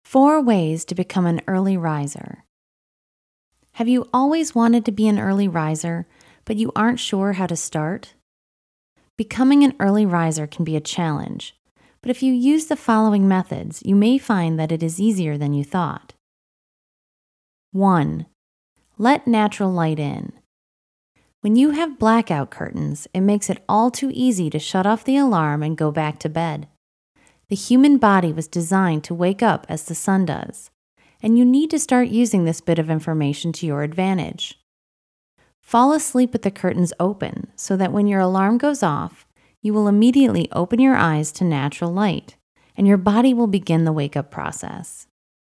4 ways to become an early riser. Have you always wanted to be an early riser, but you aren't sure how to start? Becoming an early riser can be a challenge, but if you use the following methods, you may find that it is easier than you thought. 1. Let natural light in. When you have blackout curtains, it makes it all too easy to shut off the alarm and go back to bed. The human body was designed to wake up as the sun does, and you need to start using this bit of information to your advantage. Fall asleep with the curtains open so that when your alarm goes off, you will immediately open your eyes to natural light, and your body will begin the wake-up process.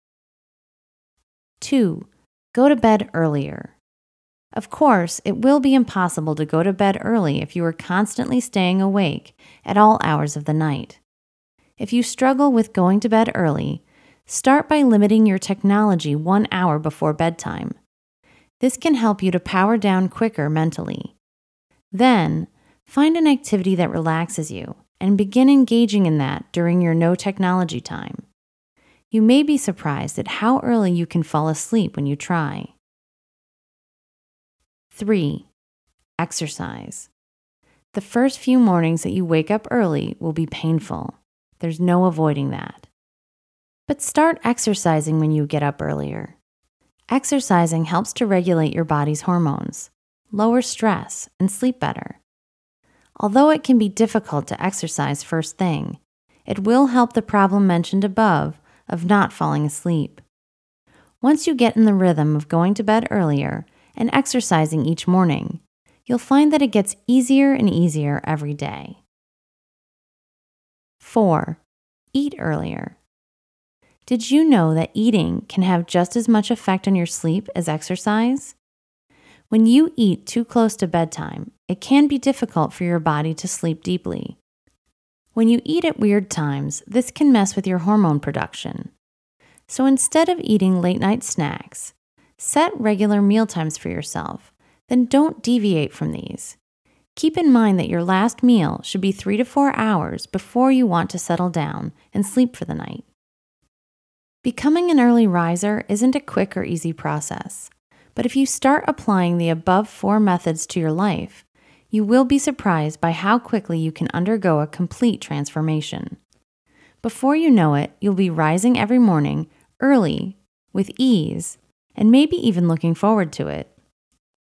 2. Go to bed earlier. Of course, it will be impossible to go to bed early if you are constantly staying awake at all hours of the night. If you struggle with going to bed early, start by limiting your technology 1 hour before bedtime. This can help you to power down quicker mentally. Then, find an activity that relaxes you and begin engaging in that during your no technology time. You may be surprised at how early you can fall asleep when you try. 3. Exercise. The first few mornings that you wake up early will be painful. There's no avoiding that. But start exercising when you get up earlier. Exercising helps to regulate your body's hormones, lower stress, and sleep better. Although it can be difficult to exercise first thing, it will help the problem mentioned above of not falling asleep. Once you get in the rhythm of going to bed earlier and exercising each morning, you'll find that it gets easier and easier every day. 4. Eat earlier. Did you know that eating can have just as much effect on your sleep as exercise? When you eat too close to bedtime, it can be difficult for your body to sleep deeply. When you eat at weird times, this can mess with your hormone production. So instead of eating late-night snacks, set regular meal times for yourself, then don't deviate from these. Keep in mind that your last meal should be 3 to 4 hours before you want to settle down and sleep for the night. Becoming an early riser isn't a quick or easy process, but if you start applying the above 4 methods to your life, you will be surprised by how quickly you can undergo a complete transformation. Before you know it, you'll be rising every morning, early, with ease, and maybe even looking forward to it.